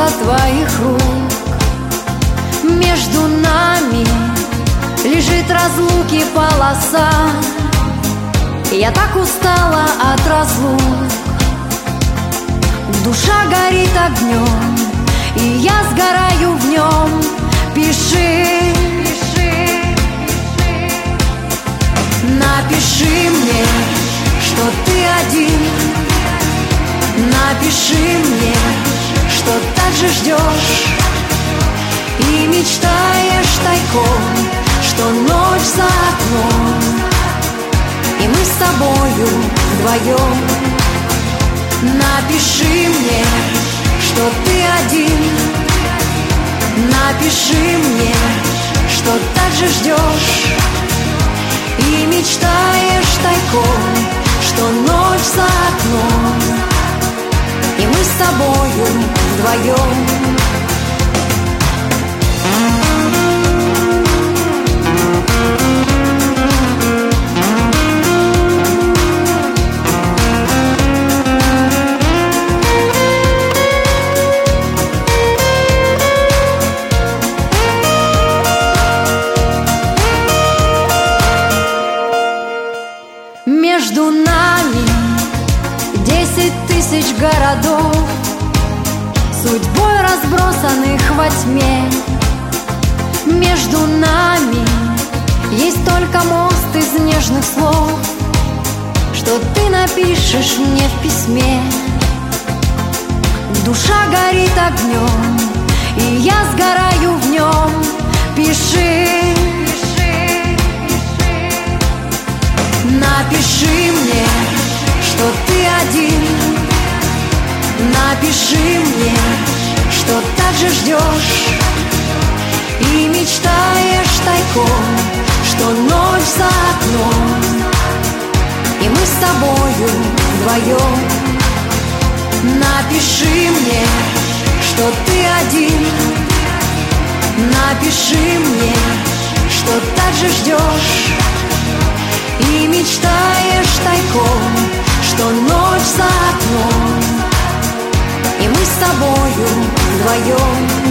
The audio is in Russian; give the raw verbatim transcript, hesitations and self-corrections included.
дело твоих рук. Между нами лежит разлуки полоса. Я так устала от разлук. Душа горит огнем, и я сгораю в нем. Пиши, пиши, пиши. Напиши мне, что ты один. Напиши мне, что так же ждешь и мечтаешь тайком, что ночь за окном, и мы с тобою вдвоем. Напиши мне, что ты один. Напиши мне, что так же ждешь и мечтаешь тайком, что ночь за окном, и мы с тобою вдвоем. Между нами десять тысяч городов, судьбой разбросанных во тьме. Между нами есть только мост из нежных слов, что ты напишешь мне в письме. Душа горит огнем, и я сгораю в нем. Пиши, напиши мне, что ты один. Напиши мне, что так же ждешь и мечтаешь тайком, что ночь за окном, и мы с тобою вдвоем. Напиши мне, что ты один. Напиши мне, что так же ждешь и мечтаешь тайком, что ночь за окном, и мы с тобою вдвоем.